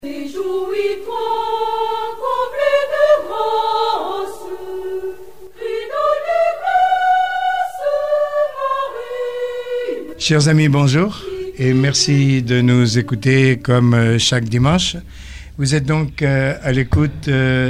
Réjouis-toi, comblé de grâce, fidèle de grâce, Marie. Chers amis, bonjour et merci de nous écouter comme chaque dimanche. Vous êtes donc à l'écoute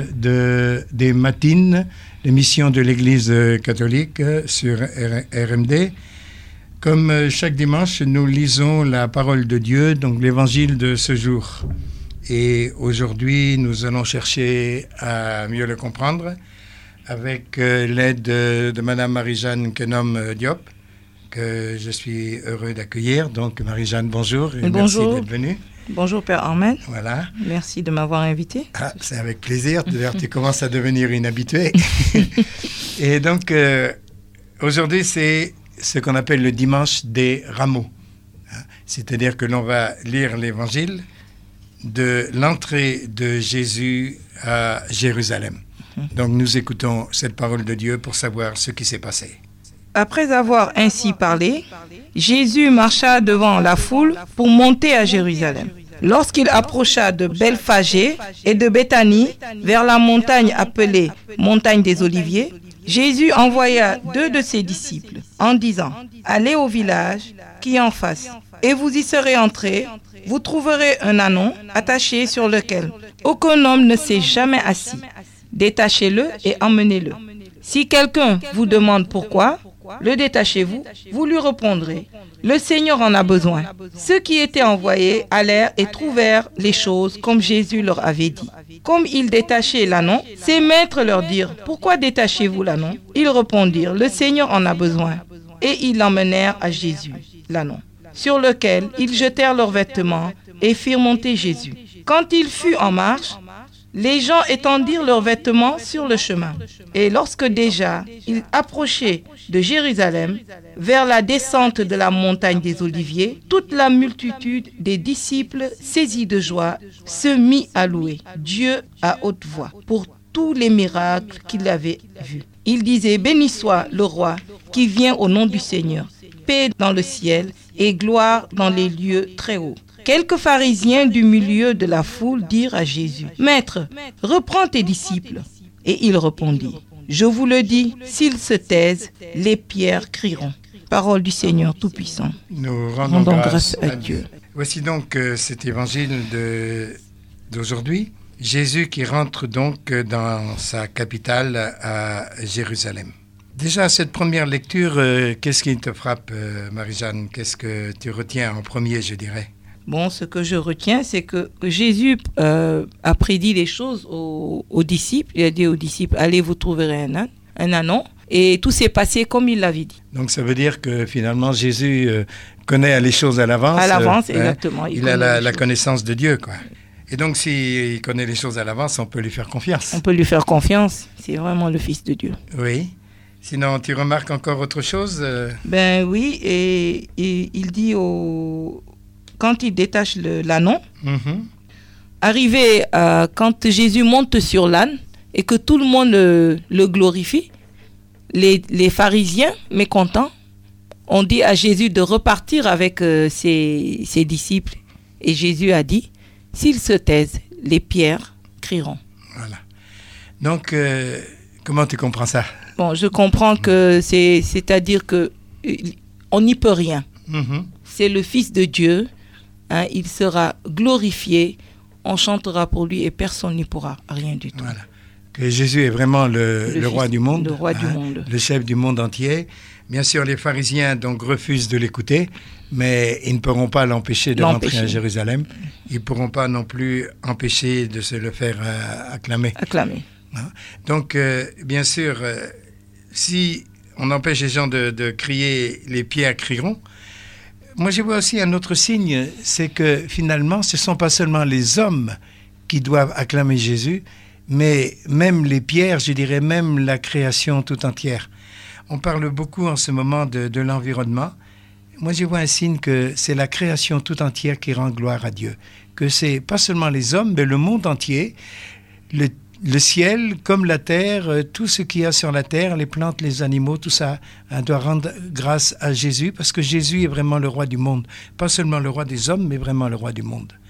des matines, l'émission de l'Église catholique sur RMD. Comme chaque dimanche, nous lisons la parole de Dieu, donc l'évangile de ce jour. Et aujourd'hui, nous allons chercher à mieux le comprendre avec l'aide de Madame Marie-Jeanne Kenom Diop, que je suis heureux d'accueillir. Donc Marie-Jeanne, bonjour et bonjour. Merci d'être venue. Bonjour Père Armel. Voilà. Merci de m'avoir invité. Ah, c'est avec plaisir. D'ailleurs, tu commences à devenir une habituée. Et donc, aujourd'hui, c'est ce qu'on appelle le dimanche des rameaux. C'est-à-dire que l'on va lire l'évangile de l'entrée de Jésus à Jérusalem. Donc, nous écoutons cette parole de Dieu pour savoir ce qui s'est passé. Après avoir ainsi parlé, Jésus marcha devant la foule pour monter à Jérusalem. Lorsqu'il approcha de Bethphagée et de Béthanie, vers la montagne appelée montagne des Oliviers, Jésus envoya 2 de ses disciples en disant : « Allez au village qui est en face, et vous y serez entrés. Vous trouverez un ânon attaché sur lequel aucun homme ne s'est jamais assis. Détachez-le et emmenez-le. Si quelqu'un vous demande pourquoi, le détachez-vous, vous lui répondrez : le Seigneur en a besoin. » Ceux qui étaient envoyés allèrent et trouvèrent les choses comme Jésus leur avait dit. Comme ils détachaient l'ânon, ses maîtres leur dirent : « Pourquoi détachez-vous l'ânon ?» Ils répondirent : « Le Seigneur en a besoin. » Et ils l'emmenèrent à Jésus, l'ânon, sur lequel ils jetèrent leurs vêtements et firent monter Jésus. Quand il fut en marche, les gens étendirent leurs vêtements sur le chemin. Et lorsque déjà il approchait de Jérusalem, vers la descente de la montagne des Oliviers, toute la multitude des disciples, saisis de joie, se mit à louer Dieu à haute voix pour tous les miracles qu'il avait vus. Il disait : « Béni soit le roi qui vient au nom du Seigneur, paix dans le ciel et gloire dans les lieux très hauts. » Quelques pharisiens du milieu de la foule dirent à Jésus : « Maître, reprends tes disciples. » Et il répondit : « Je vous le dis, s'ils se taisent, les pierres crieront. » Parole du Seigneur Tout-Puissant. Nous rendons grâce à Dieu. Voici donc cet évangile d'aujourd'hui. Jésus qui rentre donc dans sa capitale à Jérusalem. Déjà, cette première lecture, qu'est-ce qui te frappe, Marie-Jeanne ? Qu'est-ce que tu retiens en premier, je dirais ? Bon, ce que je retiens, c'est que Jésus a prédit les choses aux disciples. Il a dit aux disciples : « Allez, vous trouverez un ânon. » Et tout s'est passé comme il l'avait dit. Donc, ça veut dire que finalement, Jésus connaît les choses à l'avance. À l'avance, exactement. Il a la connaissance de Dieu, quoi. Et donc, s'il connaît les choses à l'avance, on peut lui faire confiance. On peut lui faire confiance. C'est vraiment le Fils de Dieu. Oui. Sinon, tu remarques encore autre chose ? Ben oui, et il dit quand il détache l'ânon, arrivé quand Jésus monte sur l'âne et que tout le monde le glorifie, les pharisiens mécontents ont dit à Jésus de repartir avec ses disciples. Et Jésus a dit : « S'ils se taisent, les pierres crieront. » Voilà. Donc, comment tu comprends ça ? Bon, je comprends que c'est-à-dire que on n'y peut rien. C'est le Fils de Dieu. Hein, il sera glorifié, on chantera pour lui et personne n'y pourra rien du tout. Voilà. Que Jésus est vraiment le roi du monde, le roi du monde, le chef du monde entier. Bien sûr, les pharisiens donc refusent de l'écouter, mais ils ne pourront pas l'empêcher de rentrer à Jérusalem. Ils ne pourront pas non plus empêcher de se le faire acclamer. Hein? Donc, bien sûr, si on empêche les gens de crier « les pierres crieront », moi, je vois aussi un autre signe, c'est que finalement, ce ne sont pas seulement les hommes qui doivent acclamer Jésus, mais même les pierres, je dirais même la création tout entière. On parle beaucoup en ce moment de l'environnement. Moi, je vois un signe que c'est la création tout entière qui rend gloire à Dieu. Que c'est pas seulement les hommes, mais le monde entier, le ciel comme la terre, tout ce qu'il y a sur la terre, les plantes, les animaux, tout ça, doit rendre grâce à Jésus, parce que Jésus est vraiment le roi du monde. Pas seulement le roi des hommes, mais vraiment le roi du monde.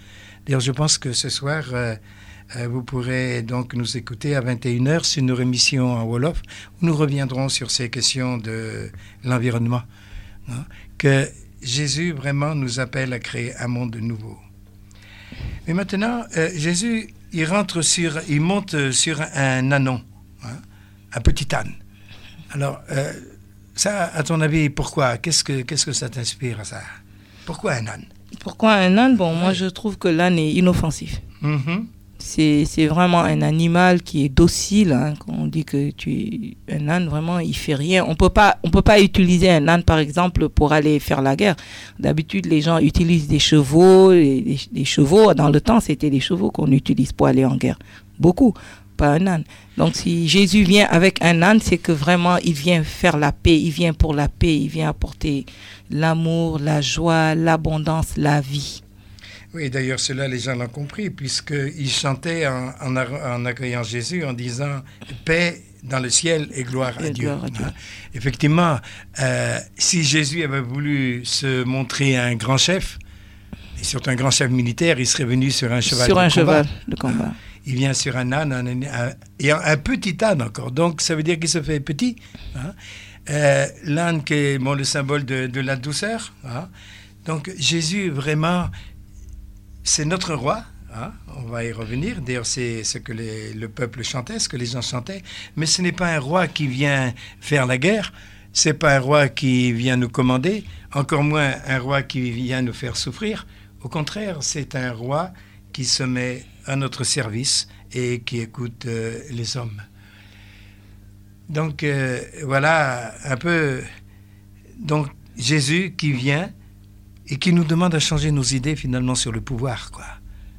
Bien, je pense que ce soir, vous pourrez donc nous écouter à 21h sur nos émissions en Wolof, où nous reviendrons sur ces questions de l'environnement. Hein, que Jésus vraiment nous appelle à créer un monde nouveau. Mais maintenant, Jésus, il monte sur un ânon, hein, un petit âne. Alors, ça, à ton avis, pourquoi? Qu'est-ce que ça t'inspire à ça? Pourquoi un âne? Pourquoi un âne? Bon, moi, je trouve que l'âne est inoffensif. Mm-hmm. C'est vraiment un animal qui est docile. Hein. Quand on dit que un âne, vraiment, il fait rien. On peut pas utiliser un âne, par exemple, pour aller faire la guerre. D'habitude, les gens utilisent des chevaux. Des chevaux, dans le temps, c'était des chevaux qu'on utilise pour aller en guerre. Beaucoup, pas un âne. Donc, si Jésus vient avec un âne, c'est que vraiment, il vient faire la paix. Il vient pour la paix. Il vient apporter l'amour, la joie, l'abondance, la vie. Oui, d'ailleurs, cela, les gens l'ont compris, puisqu'ils chantaient en accueillant Jésus en disant « Paix dans le ciel et gloire à Dieu ». Effectivement, si Jésus avait voulu se montrer un grand chef, et surtout un grand chef militaire, il serait venu sur un cheval de combat. Il vient sur un âne, et un petit âne encore, donc ça veut dire qu'il se fait petit. L'âne qui est le symbole de la douceur. Donc Jésus, vraiment... C'est notre roi, hein? On va y revenir. D'ailleurs, c'est ce que le peuple chantait, ce que les gens chantaient. Mais ce n'est pas un roi qui vient faire la guerre. C'est pas un roi qui vient nous commander. Encore moins un roi qui vient nous faire souffrir. Au contraire, c'est un roi qui se met à notre service et qui écoute les hommes. Donc, voilà un peu... Donc, Jésus qui vient... et qui nous demande à changer nos idées finalement sur le pouvoir, quoi.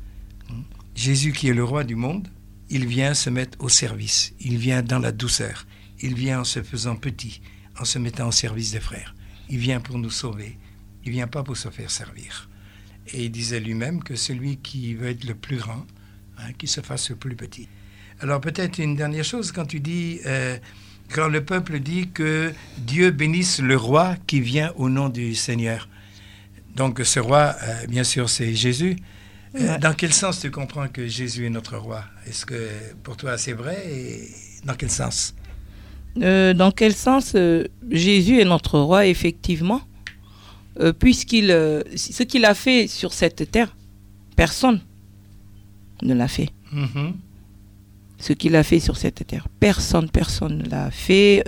Jésus qui est le roi du monde, il vient se mettre au service, il vient dans la douceur, il vient en se faisant petit, en se mettant au service des frères. Il vient pour nous sauver, il vient pas pour se faire servir. Et il disait lui-même que celui qui veut être le plus grand, hein, qu'il se fasse le plus petit. Alors peut-être une dernière chose, quand tu dis... quand le peuple dit que Dieu bénisse le roi qui vient au nom du Seigneur. Donc ce roi, bien sûr, c'est Jésus. Dans quel sens tu comprends que Jésus est notre roi? Est-ce que pour toi c'est vrai? Et dans quel sens? Dans quel sens Jésus est notre roi, effectivement, ce qu'il a fait sur cette terre, personne ne l'a fait. Mm-hmm. Ce qu'il a fait sur cette terre, personne ne l'a fait.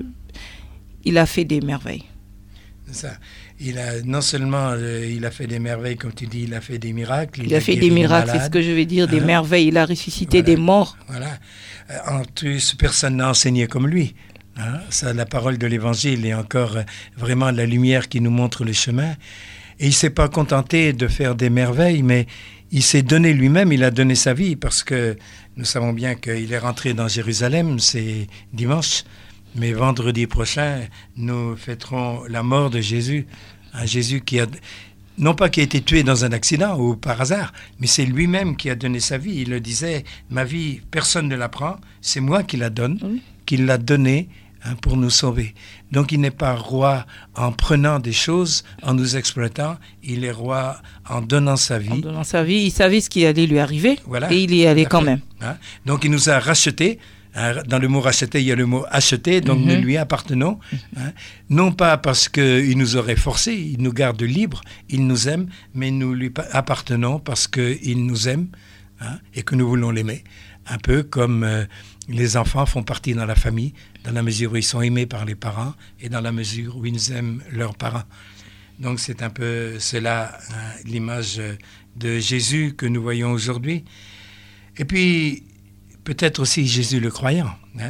Il a fait des merveilles. C'est ça. Non seulement il a fait des merveilles, comme tu dis, il a fait des miracles. Il a fait des miracles, c'est ce que je veux dire, des merveilles. Il a ressuscité des morts. Voilà. En plus, personne n'a enseigné comme lui. Hein? Ça, la parole de l'Évangile est encore vraiment la lumière qui nous montre le chemin. Et il ne s'est pas contenté de faire des merveilles, mais il s'est donné lui-même, il a donné sa vie, parce que nous savons bien qu'il est rentré dans Jérusalem, c'est dimanche. Mais vendredi prochain, nous fêterons la mort de Jésus. Un Jésus qui a, non pas qui a été tué dans un accident ou par hasard, mais c'est lui-même qui a donné sa vie. Il le disait, ma vie, personne ne la prend, c'est moi qui la donne, qui l'a donnée pour nous sauver. Donc il n'est pas roi en prenant des choses, en nous exploitant, il est roi en donnant sa vie. En donnant sa vie, il savait ce qui allait lui arriver, voilà, et il y allait quand même. Donc il nous a rachetés. Dans le mot racheter, il y a le mot acheter, donc nous lui appartenons. Non pas parce qu'il nous aurait forcés, il nous garde libres, il nous aime, mais nous lui appartenons parce qu'il nous aime et que nous voulons l'aimer. Un peu comme les enfants font partie dans la famille, dans la mesure où ils sont aimés par les parents et dans la mesure où ils aiment leurs parents. Donc c'est un peu cela, l'image de Jésus que nous voyons aujourd'hui. Et puis... peut-être aussi Jésus le croyant,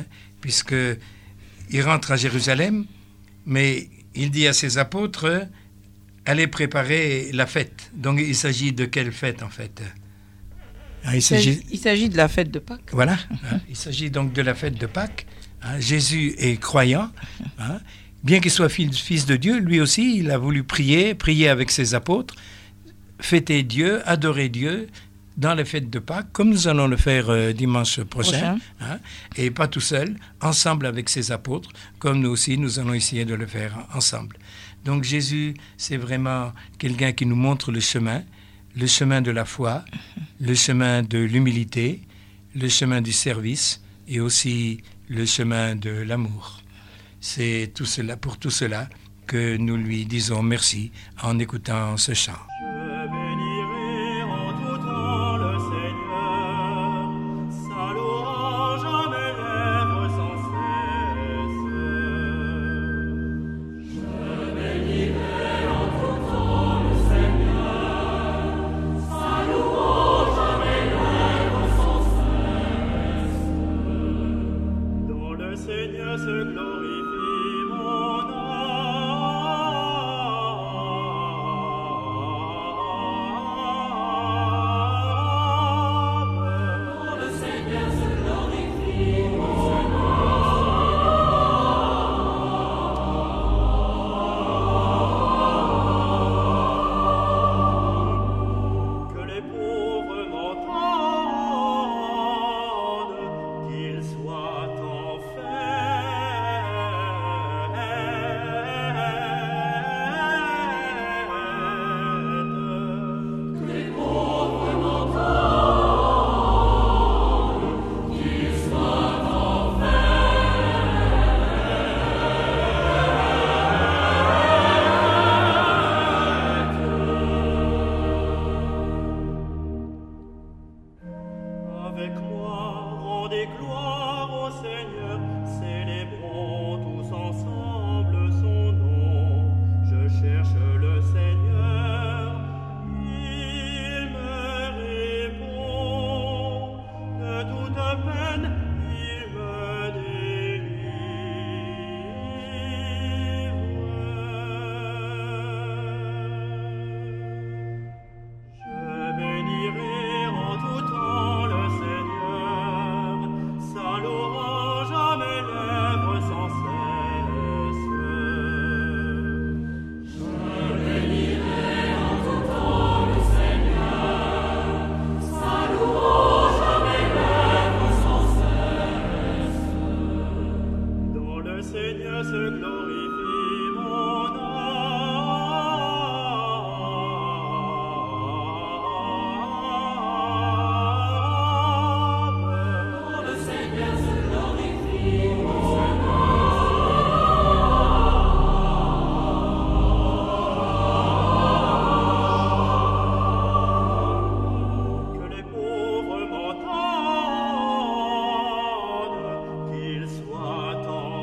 puisqu'il rentre à Jérusalem, mais il dit à ses apôtres, allez préparer la fête. Donc il s'agit de quelle fête en fait? Il s'agit de la fête de Pâques. Voilà, il s'agit donc de la fête de Pâques. Jésus est croyant, bien qu'il soit fils de Dieu, lui aussi il a voulu prier avec ses apôtres, fêter Dieu, adorer Dieu, dans les fêtes de Pâques, comme nous allons le faire dimanche prochain. Et pas tout seul, ensemble avec ses apôtres, comme nous aussi, nous allons essayer de le faire ensemble. Donc Jésus, c'est vraiment quelqu'un qui nous montre le chemin, le chemin de la foi, le chemin de l'humilité, le chemin du service et aussi le chemin de l'amour. C'est tout cela, pour tout cela que nous lui disons merci en écoutant ce chant. Je bénirai en tout temps le Seigneur, sa louange à mes lèvres sans cesse. Je bénirai en tout temps le Seigneur, sa louange à mes lèvres sans cesse. Dans le Seigneur se glorifie mon âme. Que les pauvres m'entendent, qu'ils soient en fête. Que les pauvres m'entendent, qu'ils soient en Avec moi, rendez gloire au Seigneur, célébrons tous ensemble son nom. Je cherche le Seigneur, il me répond. De toute peine, il me délivre. Je bénirai en tout temps le Seigneur, sa louange à mes lèvres sans cesse. Je bénirai en tout temps le Seigneur, sa louange à mes lèvres sans cesse. Dans le Seigneur se glorifie mon âme. Dans le Seigneur se glorifie mon âme. Que les pauvres m'entendent, qu'ils soient en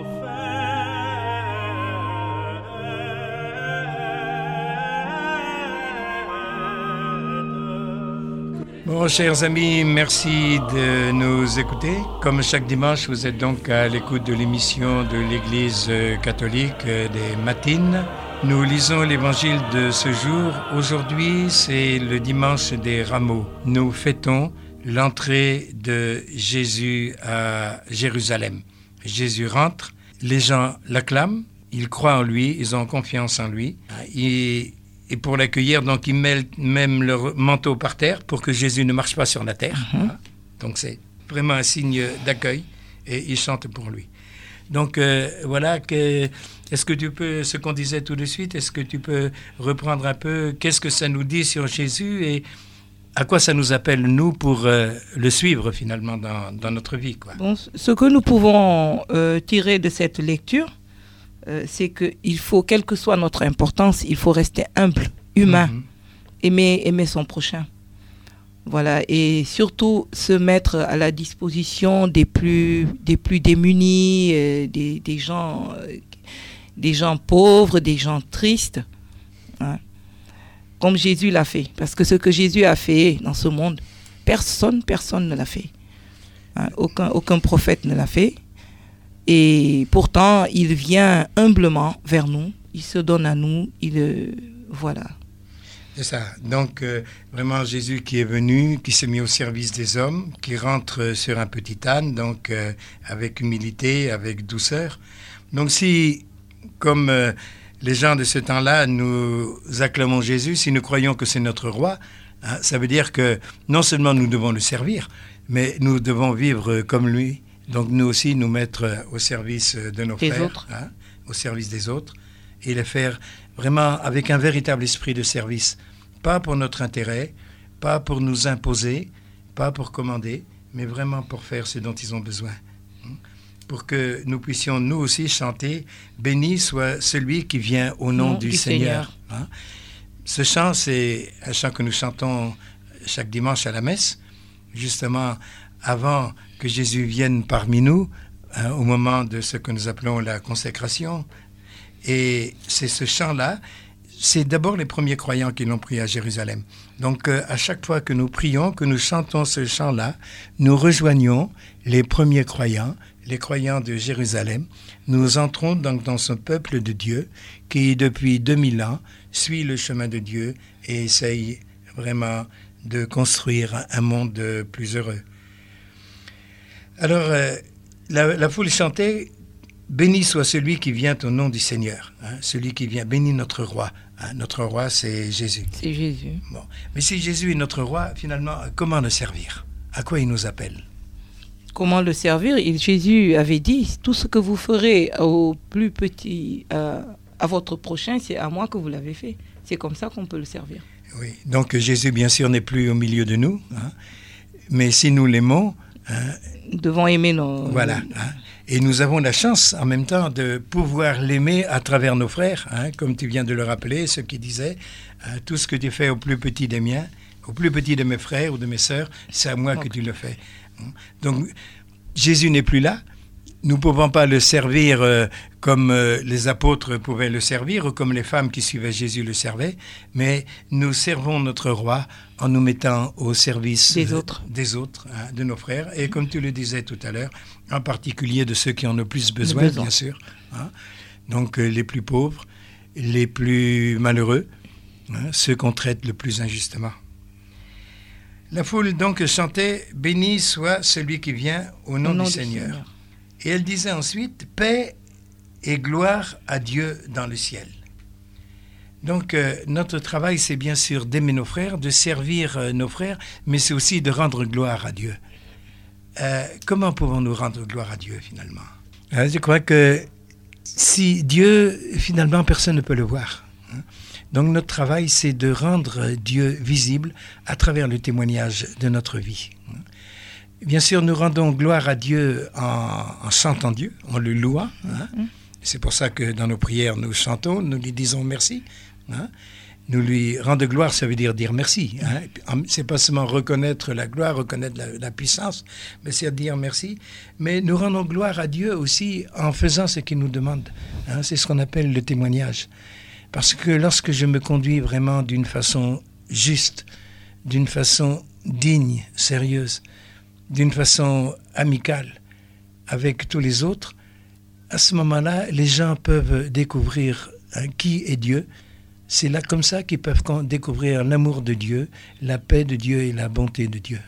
fête. Bon, chers amis, merci de nous écouter. Comme chaque dimanche, vous êtes donc à l'écoute de l'émission de l'Église catholique des matines. Nous lisons l'évangile de ce jour. Aujourd'hui, c'est le dimanche des Rameaux. Nous fêtons l'entrée de Jésus à Jérusalem. Jésus rentre, les gens l'acclament, ils croient en lui, ils ont confiance en lui. Et pour l'accueillir, donc ils mettent même leur manteau par terre pour que Jésus ne marche pas sur la terre. Donc c'est vraiment un signe d'accueil et ils chantent pour lui. Donc voilà, est-ce que tu peux, ce qu'on disait tout de suite, est-ce que tu peux reprendre un peu, qu'est-ce que ça nous dit sur Jésus et à quoi ça nous appelle, nous, pour le suivre finalement dans notre vie, quoi. Bon, ce que nous pouvons tirer de cette lecture, c'est qu'il faut, quelle que soit notre importance, il faut rester humble, humain, aimer son prochain. Voilà, et surtout se mettre à la disposition des plus démunis, des gens pauvres, des gens tristes, hein, comme Jésus l'a fait. Parce que ce que Jésus a fait dans ce monde, personne ne l'a fait. Hein, aucun prophète ne l'a fait. Et pourtant, il vient humblement vers nous, il se donne à nous, voilà. C'est ça. Donc, vraiment, Jésus qui est venu, qui s'est mis au service des hommes, qui rentre sur un petit âne, donc avec humilité, avec douceur. Donc, si, comme les gens de ce temps-là, nous acclamons Jésus, si nous croyons que c'est notre roi, hein, ça veut dire que non seulement nous devons le servir, mais nous devons vivre comme lui. Donc, nous aussi, nous mettre au service de nos frères, hein, au service des autres, et les faire vraiment avec un véritable esprit de service, pas pour notre intérêt, pas pour nous imposer, pas pour commander, mais vraiment pour faire ce dont ils ont besoin. Pour que nous puissions nous aussi chanter « Béni soit celui qui vient au nom du Seigneur ». Ce chant, c'est un chant que nous chantons chaque dimanche à la messe, justement avant que Jésus vienne parmi nous, au moment de ce que nous appelons la consécration. Et c'est ce chant-là, c'est d'abord les premiers croyants qui l'ont pris à Jérusalem. Donc à chaque fois que nous prions, que nous chantons ce chant-là, nous rejoignons les premiers croyants, les croyants de Jérusalem. Nous entrons donc dans ce peuple de Dieu qui, depuis 2000 ans, suit le chemin de Dieu et essaye vraiment de construire un monde plus heureux. Alors, la foule chantait « Béni soit celui qui vient au nom du Seigneur ». Celui qui vient, béni notre roi. Notre roi, c'est Jésus. C'est Jésus. Bon. Mais si Jésus est notre roi, finalement, comment le servir? À quoi il nous appelle? Comment le servir? Jésus avait dit, tout ce que vous ferez au plus petit, à votre prochain, c'est à moi que vous l'avez fait. C'est comme ça qu'on peut le servir. Oui, donc Jésus, bien sûr, n'est plus au milieu de nous, mais si nous l'aimons... nous devons aimer nos... Voilà. Et nous avons la chance, en même temps, de pouvoir l'aimer à travers nos frères, comme tu viens de le rappeler, ce qui disait, tout ce que tu fais au plus petit des miens, au plus petit de mes frères ou de mes sœurs, c'est à moi que tu le fais. Donc, Jésus n'est plus là. Nous ne pouvons pas le servir comme les apôtres pouvaient le servir ou comme les femmes qui suivaient Jésus le servaient, mais nous servons notre roi en nous mettant au service des autres, de nos frères, et comme tu le disais tout à l'heure, en particulier de ceux qui en ont plus besoin, bien sûr. Donc les plus pauvres, les plus malheureux, ceux qu'on traite le plus injustement. La foule donc chantait « Béni soit celui qui vient au nom du Seigneur ». Et elle disait ensuite « Paix et gloire à Dieu dans le ciel ». Donc notre travail, c'est bien sûr d'aimer nos frères, de servir nos frères, mais c'est aussi de rendre gloire à Dieu. Comment pouvons-nous rendre gloire à Dieu finalement? Je crois que si Dieu, finalement, personne ne peut le voir. Donc notre travail, c'est de rendre Dieu visible à travers le témoignage de notre vie. Bien sûr, nous rendons gloire à Dieu en chantant Dieu, en le louant. C'est pour ça que dans nos prières, nous chantons, nous lui disons merci. Nous lui rendre gloire, ça veut dire merci. C'est pas seulement reconnaître la gloire, reconnaître la puissance, mais c'est dire merci. Mais nous rendons gloire à Dieu aussi en faisant ce qu'il nous demande. C'est ce qu'on appelle le témoignage. Parce que lorsque je me conduis vraiment d'une façon juste, d'une façon digne, sérieuse, d'une façon amicale avec tous les autres, à ce moment-là, les gens peuvent découvrir qui est Dieu. C'est là comme ça qu'ils peuvent découvrir l'amour de Dieu, la paix de Dieu et la bonté de Dieu.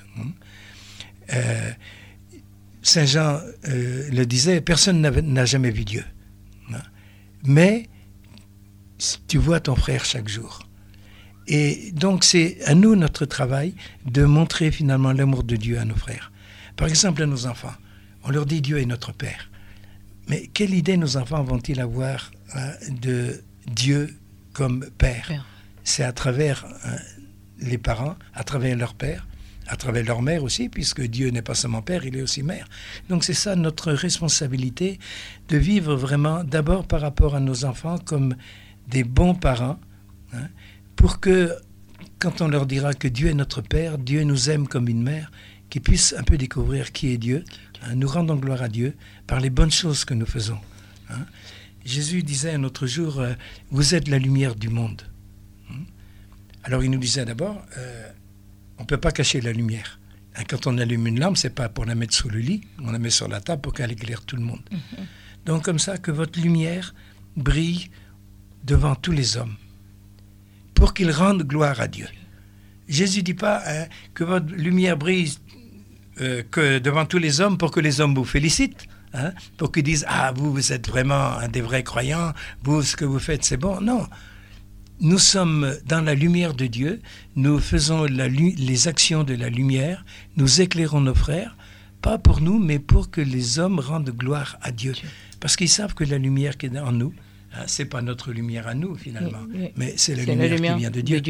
Saint Jean le disait, personne n'a jamais vu Dieu. Mais tu vois ton frère chaque jour. Et donc c'est à nous notre travail de montrer finalement l'amour de Dieu à nos frères. Par exemple à nos enfants, on leur dit Dieu est notre Père. Mais quelle idée nos enfants vont-ils avoir de Dieu comme Père? C'est à travers les parents, à travers leur père, à travers leur mère aussi, puisque Dieu n'est pas seulement Père, il est aussi Mère. Donc c'est ça notre responsabilité, de vivre vraiment d'abord par rapport à nos enfants comme des bons parents, pour que quand on leur dira que Dieu est notre Père, Dieu nous aime comme une mère, qu'ils puissent un peu découvrir qui est Dieu, nous rendons gloire à Dieu par les bonnes choses que nous faisons. Jésus disait un autre jour, vous êtes la lumière du monde. Alors il nous disait d'abord, on ne peut pas cacher la lumière. Quand on allume une lampe, ce n'est pas pour la mettre sous le lit, on la met sur la table pour qu'elle éclaire tout le monde. Donc comme ça, que votre lumière brille devant tous les hommes, pour qu'ils rendent gloire à Dieu. Jésus ne dit pas que votre lumière brille que devant tous les hommes pour que les hommes vous félicitent, pour qu'ils disent « Ah, vous êtes vraiment un des vrais croyants, vous, ce que vous faites, c'est bon. » Non, nous sommes dans la lumière de Dieu, nous faisons les actions de la lumière, nous éclairons nos frères, pas pour nous, mais pour que les hommes rendent gloire à Dieu. Parce qu'ils savent que la lumière qui est en nous, c'est pas notre lumière à nous, finalement, mais c'est la lumière qui vient de Dieu.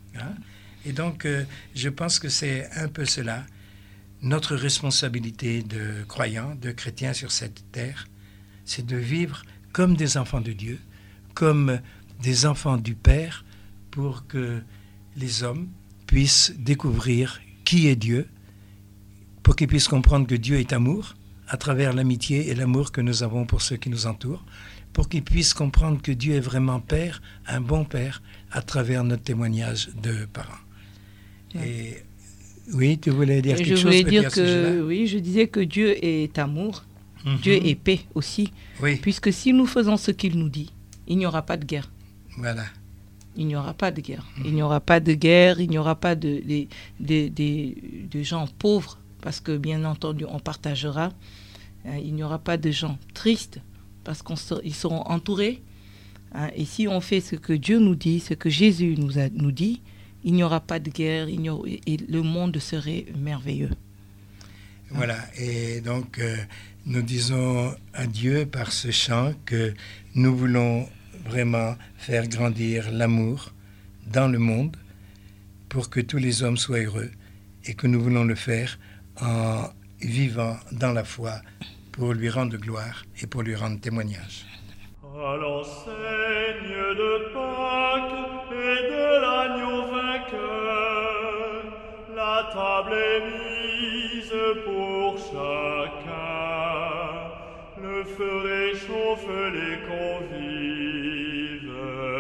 Hein? Et donc, je pense que c'est un peu cela, notre responsabilité de croyants, de chrétiens sur cette terre, c'est de vivre comme des enfants de Dieu, comme des enfants du Père, pour que les hommes puissent découvrir qui est Dieu, pour qu'ils puissent comprendre que Dieu est amour, à travers l'amitié et l'amour que nous avons pour ceux qui nous entourent, pour qu'ils puissent comprendre que Dieu est vraiment Père, un bon Père, à travers notre témoignage de parents. Et oui, tu voulais dire quelque chose? Je voulais dire que, oui, je disais que Dieu est amour, Dieu est paix aussi, puisque si nous faisons ce qu'il nous dit, il n'y aura pas de guerre. Voilà. Il n'y aura pas de guerre. Il n'y aura pas de guerre, il n'y aura pas de gens pauvres, parce que bien entendu, on partagera. Il n'y aura pas de gens tristes, parce qu'ils seront entourés. Et si on fait ce que Dieu nous dit, ce que Jésus nous dit, il n'y aura pas de guerre, et le monde serait merveilleux. Voilà, et donc nous disons à Dieu par ce chant que nous voulons vraiment faire grandir l'amour dans le monde pour que tous les hommes soient heureux, et que nous voulons le faire en vivant dans la foi pour lui rendre gloire et pour lui rendre témoignage. À l'enseigne de Pâques et de l'agneau vainqueur, la table est mise pour chacun. Le feu réchauffe les convives.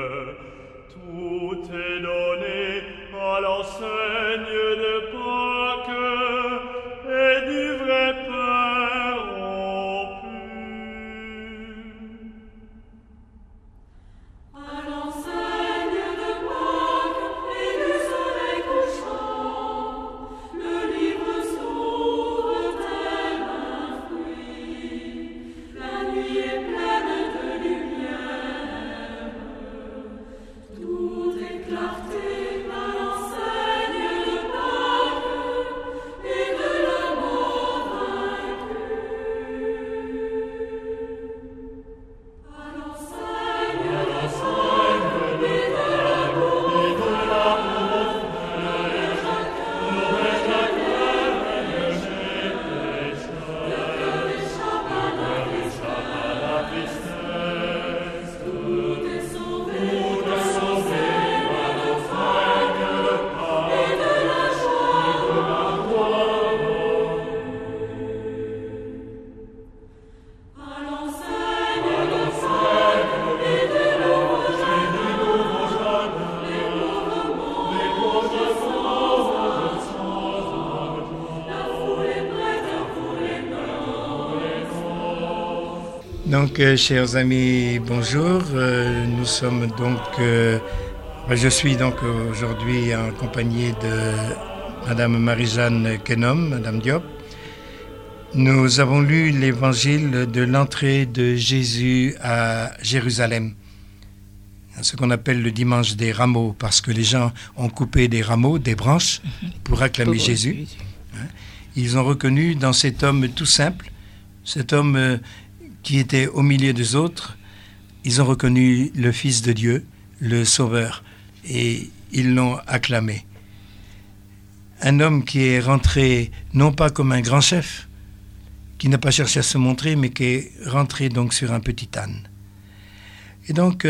Tout est donné à l'enseigne de Pâques et du vrai pain rompu. À l'enseigne de Pâques et du soleil couchant, le livre s'ouvre tel un fruit. La nuit est pleine de lumière. Tout est clarté à l'enseigne de Pâques et de la mort vaincue. À l'enseigne de Pâques et de l'amour et de l'amour frère, avec la cœur échappe à la tristesse. Tout est sauvé à l'enseigne de Pâques et de la joie et de la gloire. À l'enseigne de Pâques et de nouveaux jardins, les pauvres mondes, les pauvres sauvage, la foule est prête, Donc, chers amis, bonjour. Nous sommes donc, je suis donc aujourd'hui en compagnie de Madame Marie-Jeanne Kenom, Madame Diop. Nous avons lu l'évangile de l'entrée de Jésus à Jérusalem, ce qu'on appelle le dimanche des rameaux, parce que les gens ont coupé des rameaux, des branches, pour acclamer Jésus. Ils ont reconnu dans cet homme tout simple, cet homme qui était au milieu des autres, ils ont reconnu le Fils de Dieu, le Sauveur, et ils l'ont acclamé. Un homme qui est rentré non pas comme un grand chef, qui n'a pas cherché à se montrer, mais qui est rentré donc sur un petit âne. Et donc,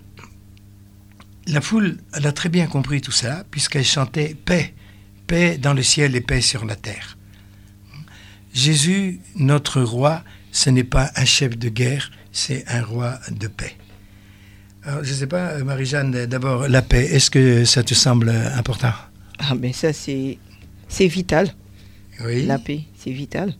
la foule, elle a très bien compris tout ça, puisqu'elle chantait « Paix, paix dans le ciel et paix sur la terre ». Jésus, notre roi, ce n'est pas un chef de guerre, c'est un roi de paix. Alors, je ne sais pas, Marie-Jeanne, d'abord, la paix, est-ce que ça te semble important? Ah ben ça, c'est vital. Oui. La paix, c'est vital.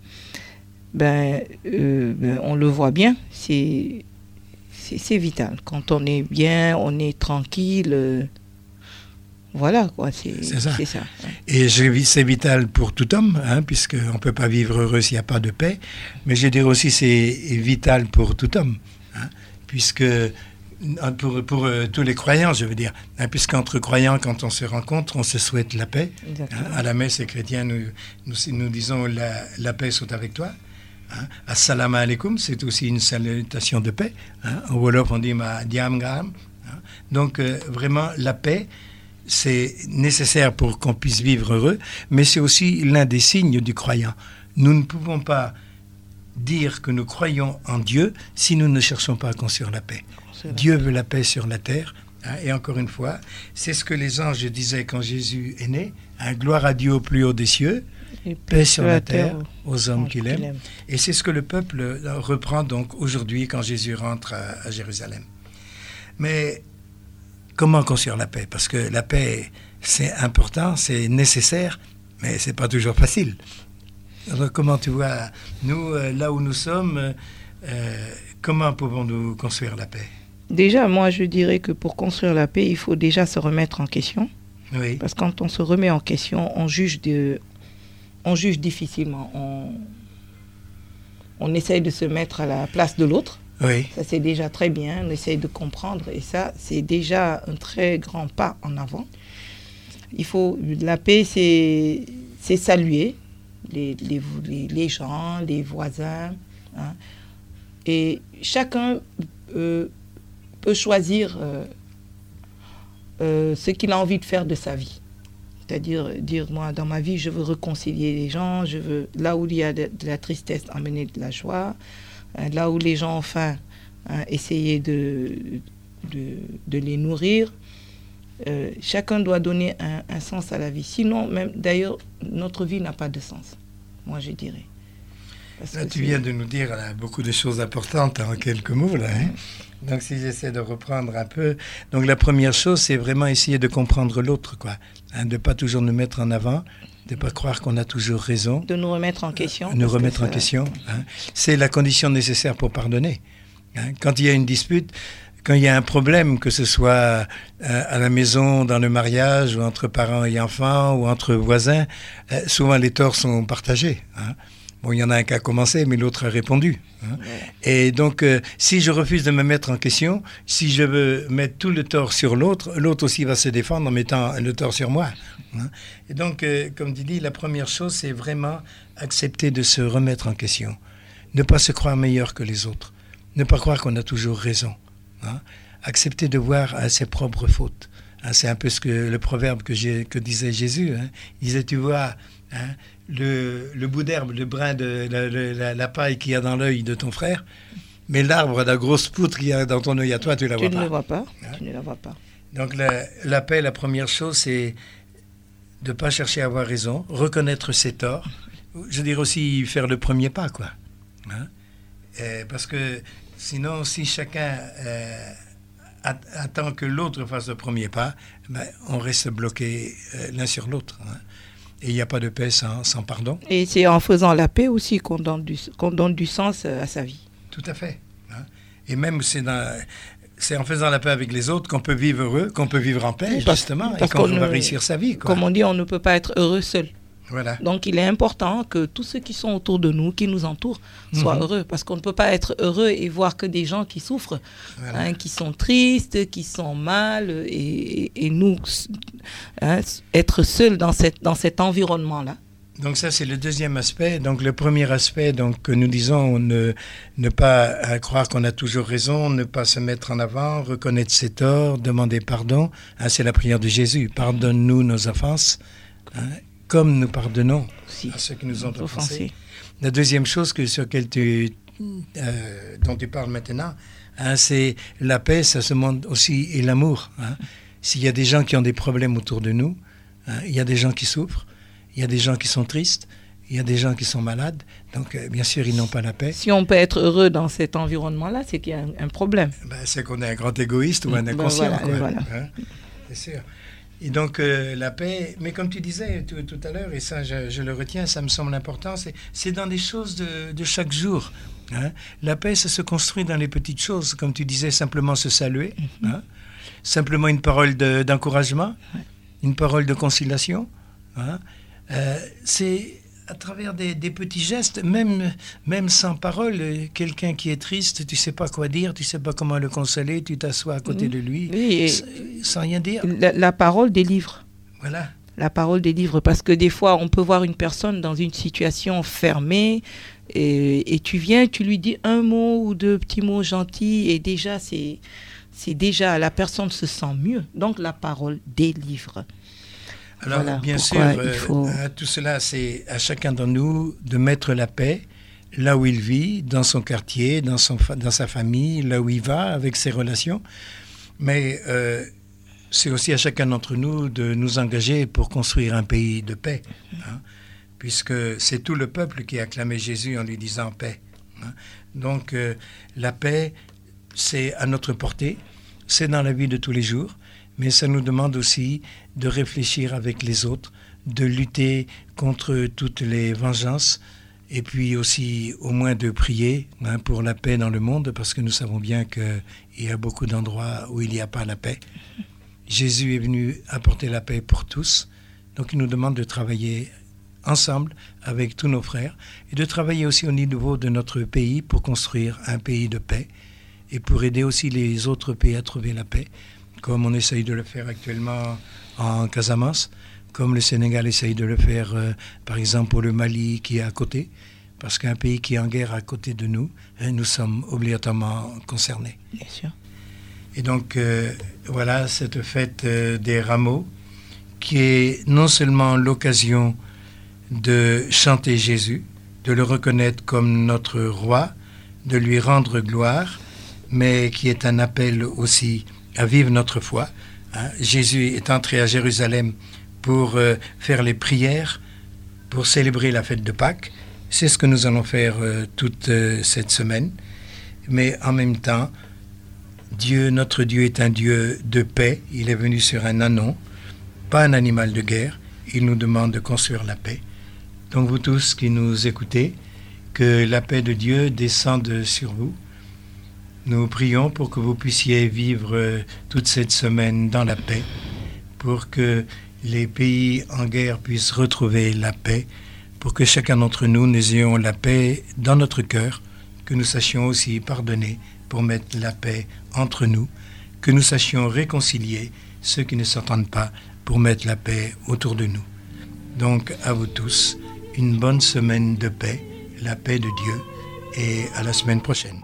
On le voit bien, c'est vital. Quand on est bien, on est tranquille. Voilà, quoi, c'est ça. Ouais. Et c'est vital pour tout homme, puisqu'on ne peut pas vivre heureux s'il n'y a pas de paix. Mais je dirais aussi c'est vital pour tout homme, puisque pour tous les croyants, je veux dire, puisqu'entre croyants, quand on se rencontre, on se souhaite la paix. À la messe, les chrétiens, nous disons la paix soit avec toi. Assalamu alaikum, c'est aussi une salutation de paix. Au Wolof, on dit ma diam gam. Donc, vraiment, la paix, c'est nécessaire pour qu'on puisse vivre heureux, mais c'est aussi l'un des signes du croyant. Nous ne pouvons pas dire que nous croyons en Dieu si nous ne cherchons pas à construire la paix. Dieu veut la paix sur la terre. Et encore une fois, c'est ce que les anges disaient quand Jésus est né. Gloire à Dieu au plus haut des cieux, et paix sur la terre aux hommes qu'il aime. Et c'est ce que le peuple reprend donc aujourd'hui quand Jésus rentre à Jérusalem. Mais comment construire la paix? Parce que la paix, c'est important, c'est nécessaire, mais c'est pas toujours facile. Alors, comment tu vois, nous, là où nous sommes, comment pouvons-nous construire la paix? Déjà, moi, je dirais que pour construire la paix, il faut déjà se remettre en question. Oui. Parce que quand on se remet en question, on juge difficilement. On essaye de se mettre à la place de l'autre. Oui. Ça, c'est déjà très bien. On essaye de comprendre. Et ça, c'est déjà un très grand pas en avant. La paix, c'est saluer les gens, les voisins. Hein. Et chacun peut choisir ce qu'il a envie de faire de sa vie. C'est-à-dire, dire, moi, dans ma vie, je veux réconcilier les gens, je veux, là où il y a de la tristesse, emmener de la joie, là où les gens ont faim, essayer de les nourrir. Chacun doit donner un sens à la vie. Sinon, même, d'ailleurs, notre vie n'a pas de sens, moi, je dirais. Là, tu viens de nous dire beaucoup de choses importantes en quelques mots, là. Hein? Donc, si j'essaie de reprendre un peu... Donc, la première chose, c'est vraiment essayer de comprendre l'autre, quoi. Hein, de ne pas toujours nous mettre en avant, de ne pas croire qu'on a toujours raison. De nous remettre en question. Nous remettre en question. Hein? C'est la condition nécessaire pour pardonner. Hein? Quand il y a une dispute, quand il y a un problème, que ce soit à la maison, dans le mariage, ou entre parents et enfants, ou entre voisins, souvent les torts sont partagés. Hein? Bon, il y en a un qui a commencé, mais l'autre a répondu. Hein. Ouais. Et donc, si je refuse de me mettre en question, si je veux mettre tout le tort sur l'autre, l'autre aussi va se défendre en mettant le tort sur moi. Hein. Et donc, comme tu dis, la première chose, c'est vraiment accepter de se remettre en question. Ne pas se croire meilleur que les autres. Ne pas croire qu'on a toujours raison. Hein. Accepter de voir ses propres fautes. Hein. C'est un peu le proverbe que disait Jésus. Hein. Il disait, tu vois... Hein, le bout d'herbe, le brin de la paille qu'il y a dans l'œil de ton frère, mais l'arbre, la grosse poutre qu'il y a dans ton œil à toi, tu ne la vois pas. Tu ne la vois pas. Hein? Tu ne la vois pas. Donc la paix, la première chose, c'est de ne pas chercher à avoir raison, reconnaître ses torts. Je dirais aussi faire le premier pas, quoi. Hein? Parce que sinon, si chacun attend que l'autre fasse le premier pas, ben, on reste bloqué l'un sur l'autre. Hein? Et il n'y a pas de paix sans pardon. Et c'est en faisant la paix aussi qu'on donne du sens à sa vie. Tout à fait. Hein? Et même c'est en faisant la paix avec les autres qu'on peut vivre heureux, qu'on peut vivre en paix, justement, et qu'on va réussir sa vie. Quoi. Comme on dit, on ne peut pas être heureux seul. Voilà. Donc il est important que tous ceux qui sont autour de nous, qui nous entourent, soient heureux. Parce qu'on ne peut pas être heureux et voir que des gens qui souffrent, voilà. Hein, qui sont tristes, qui sont mal, et nous, hein, être seuls dans cet environnement-là. Donc ça, c'est le deuxième aspect. Donc le premier aspect, donc, que nous disons, ne pas croire qu'on a toujours raison, ne pas se mettre en avant, reconnaître ses torts, demander pardon. Hein, c'est la prière de Jésus. Pardonne-nous nos offenses. Hein, comme nous pardonnons à ceux qui nous ont offensés. La deuxième chose sur laquelle dont tu parles maintenant, hein, c'est la paix, ça se montre aussi, et l'amour. Hein. S'il y a des gens qui ont des problèmes autour de nous, hein, il y a des gens qui souffrent, il y a des gens qui sont tristes, il y a des gens qui sont malades, donc bien sûr, ils n'ont pas la paix. Si on peut être heureux dans cet environnement-là, c'est qu'il y a un problème. Ben, c'est qu'on est un grand égoïste ou un inconscient. Voilà. Hein, c'est sûr. Et donc, la paix, mais comme tu disais tout à l'heure, et ça, je le retiens, ça me semble important, c'est dans des choses de chaque jour. Hein. La paix, ça se construit dans les petites choses, comme tu disais, simplement se saluer, hein. Simplement une parole d'encouragement, une parole de conciliation. Hein. C'est à travers des petits gestes, même sans parole, quelqu'un qui est triste, tu ne sais pas quoi dire, tu ne sais pas comment le consoler, tu t'assois à côté de lui, sans rien dire. La parole délivre. Voilà. La parole délivre, parce que des fois, on peut voir une personne dans une situation fermée, et tu viens, tu lui dis un mot ou deux petits mots gentils, et déjà, c'est déjà la personne se sent mieux. Donc la parole délivre. Alors Voilà bien sûr, pourquoi tout cela, c'est à chacun d'entre nous de mettre la paix là où il vit, dans son quartier, dans sa famille, là où il va, avec ses relations. Mais c'est aussi à chacun d'entre nous de nous engager pour construire un pays de paix, hein, puisque c'est tout le peuple qui a acclamé Jésus en lui disant paix. Hein. Donc la paix, c'est à notre portée, c'est dans la vie de tous les jours, mais ça nous demande aussi de réfléchir avec les autres, de lutter contre toutes les vengeances, et puis aussi au moins de prier, hein, pour la paix dans le monde, parce que nous savons bien qu'il y a beaucoup d'endroits où il n'y a pas la paix. Jésus est venu apporter la paix pour tous, donc il nous demande de travailler ensemble avec tous nos frères, et de travailler aussi au niveau de notre pays pour construire un pays de paix, et pour aider aussi les autres pays à trouver la paix, comme on essaye de le faire actuellement en Casamance, comme le Sénégal essaye de le faire, par exemple, pour le Mali qui est à côté, parce qu'un pays qui est en guerre à côté de nous, nous sommes obligatoirement concernés. Bien sûr. Et donc, voilà, cette fête des rameaux, qui est non seulement l'occasion de chanter Jésus, de le reconnaître comme notre roi, de lui rendre gloire, mais qui est un appel aussi à vivre notre foi. Hein. Jésus est entré à Jérusalem pour faire les prières, pour célébrer la fête de Pâques. C'est ce que nous allons faire toute cette semaine. Mais en même temps, notre Dieu est un Dieu de paix. Il est venu sur un ânon, pas un animal de guerre. Il nous demande de construire la paix. Donc vous tous qui nous écoutez, que la paix de Dieu descende sur vous. Nous prions pour que vous puissiez vivre toute cette semaine dans la paix, pour que les pays en guerre puissent retrouver la paix, pour que chacun d'entre nous, nous ayons la paix dans notre cœur, que nous sachions aussi pardonner pour mettre la paix entre nous, que nous sachions réconcilier ceux qui ne s'entendent pas pour mettre la paix autour de nous. Donc à vous tous, une bonne semaine de paix, la paix de Dieu, et à la semaine prochaine.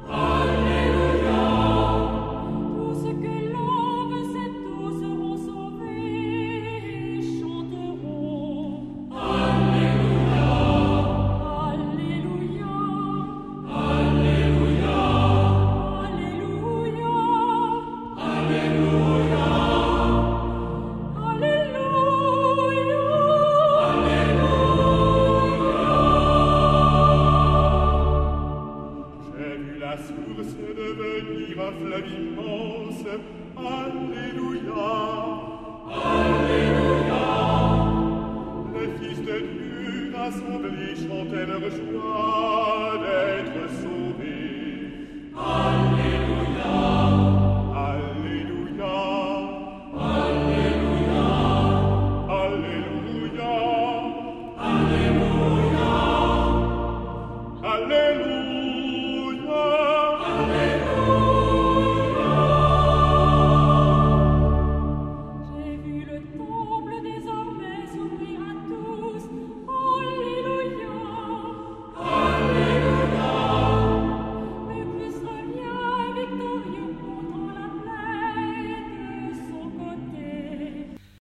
Assemblés chantaient leur joie.